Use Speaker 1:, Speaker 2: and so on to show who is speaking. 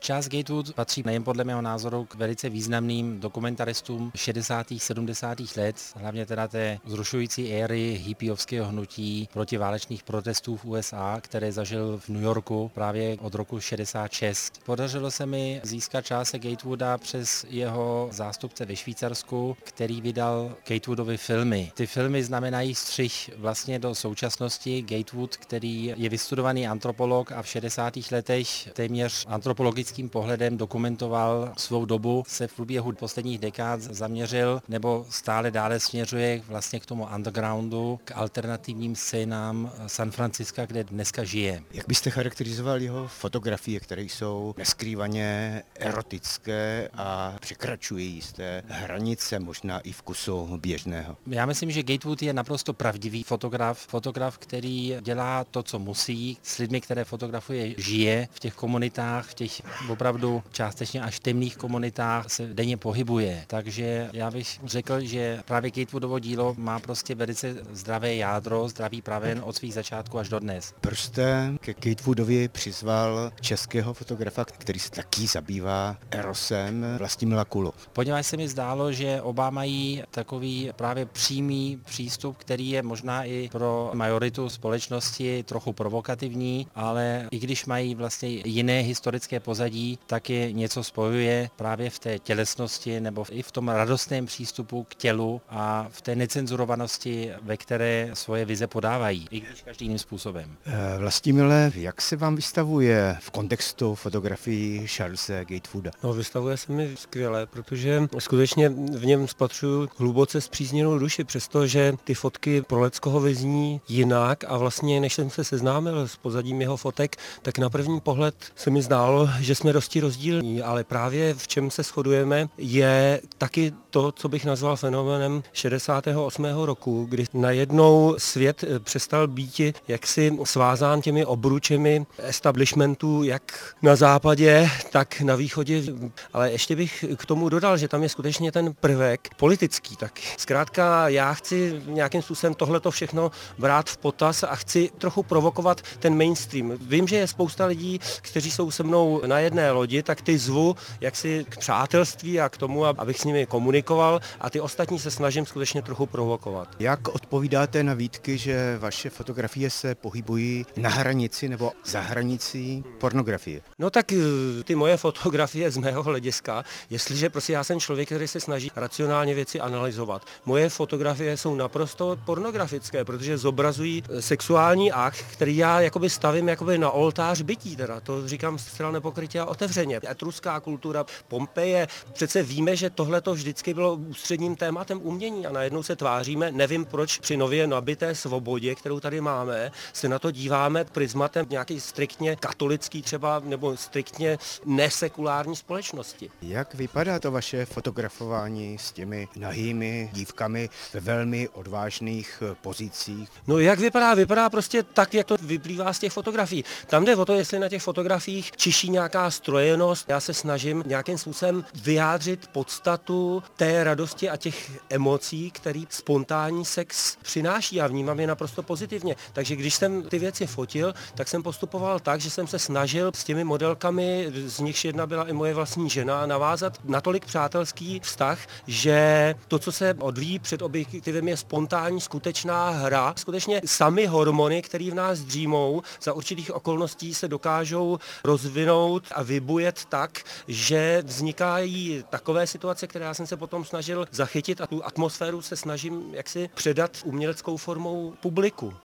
Speaker 1: Charles Gatewood patří nejen podle mého názoru k velice významným dokumentaristům 60. 70. let, hlavně teda té zrušující éry hippiovského hnutí protiválečných protestů v USA, které zažil v New Yorku právě od roku 66. Podařilo se mi získat Charlese Gatewooda přes jeho zástupce ve Švýcarsku, který vydal Gatewoodovy filmy. Ty filmy znamenají střih vlastně do současnosti. Gatewood, který je vystudovaný antropolog a v 60. letech téměř antropologickým pohledem dokumentoval svou dobu, se v průběhu posledních dekád zaměřil nebo stále dále směřuje vlastně k tomu undergroundu, k alternativním scénám San Franciska, kde dneska žije.
Speaker 2: Jak byste charakterizoval jeho fotografie, které jsou neskrývaně erotické a překračují jisté hranice, možná i vkusu běžného?
Speaker 1: Já myslím, že Gatewood je naprosto pravdivý fotograf, který dělá to, co musí, s lidmi, které fotografuje, žije v těch komunitách, v těch opravdu částečně až temných komunitách se denně pohybuje. Takže já bych řekl, že právě Gatewoodovo dílo má prostě velice zdravé jádro, zdravý praven od svých začátků až do dnes.
Speaker 2: Proč jste ke Gatewoodovi přizval českého fotografa, který se taky zabývá erosem, Vlastimila Kulu?
Speaker 1: Poněvadž se mi zdálo, že oba mají takový právě přímý přístup, který je možná i pro majoritu společnosti trochu provokativní, ale i když mají vlastně jiné historické pozadí, tak je něco spojuje právě v té tělesnosti nebo i v tom radostném přístupu k tělu a v té necenzurovanosti, ve které svoje vize podávají, i když každým jiným způsobem.
Speaker 2: Vlastimile, jak se vám vystavuje v kontextu fotografií Charlese Gatewooda?
Speaker 3: No, vystavuje se mi skvěle, protože skutečně v něm spatřuju hluboce spřízněnou duši, přestože ty fotky pro Leckoho vyzní jinak a vlastně než jsem se seznámil s pozadím jeho fotek, tak na první pohled se mi zdálo, že jsme dosti rozdílní, ale právě v čem se shodujeme je taky to, co bych nazval fenoménem 68. roku, kdy najednou svět přestal být jaksi svázán těmi obručemi establishmentu jak na západě, tak na východě. Ale ještě bych k tomu dodal, že tam je skutečně ten prvek politický. Tak zkrátka já chci nějakým způsobem tohleto všechno brát v potaz a chci trochu provokovat ten mainstream. Vím, že je spousta lidí, kteří jsou se mnou na jedné lodi, tak ty zvu jaksi k přátelství a k tomu, abych s nimi komunikoval a ty ostatní se snažím skutečně trochu provokovat.
Speaker 2: Jak odpovídáte na výtky, že vaše fotografie se pohybují na hranici nebo za hranicí pornografie?
Speaker 3: No tak ty moje fotografie z mého hlediska, jestliže prostě já jsem člověk, který se snaží racionálně věci analyzovat. Moje fotografie jsou naprosto pornografické, protože zobrazují sexuální akt, který já jakoby stavím jakoby na oltář bytí, teda to říkám zcela nepokrytě a otevřeně. Etruská kultura, Pompeje, přece víme, že tohle to vždycky bylo ústředním tématem umění a najednou se tváříme, nevím proč při nově nabité svobodě, kterou tady máme, se na to díváme prismatem nějaký striktně katolický třeba nebo striktně nesekulární společnosti.
Speaker 2: Jak vypadá to vaše fotografování s těmi nahými dívkami ve velmi odvážných pozicích?
Speaker 3: No jak vypadá? Vypadá prostě tak, jak to vyplývá z těch fotografií. Tam jde o to, jestli na těch fotografiích čiší nějaká strojenost. Já se snažím nějakým způsobem vyjádřit podstatu té radosti a těch emocí, který spontánní sex přináší a vnímám je naprosto pozitivně. Takže když jsem ty věci fotil, tak jsem postupoval tak, že jsem se snažil s těmi modelkami, z nichž jedna byla i moje vlastní žena, navázat natolik přátelský vztah, že to, co se odvíjí před objektivem, je spontánní, skutečná hra. Skutečně sami hormony, které v nás dřímou, za určitých okolností se dokážou rozvinout a vybujet tak, že vznikají takové situace, které já jsem se potom snažil zachytit a tu atmosféru se snažím jaksi předat uměleckou formou publiku.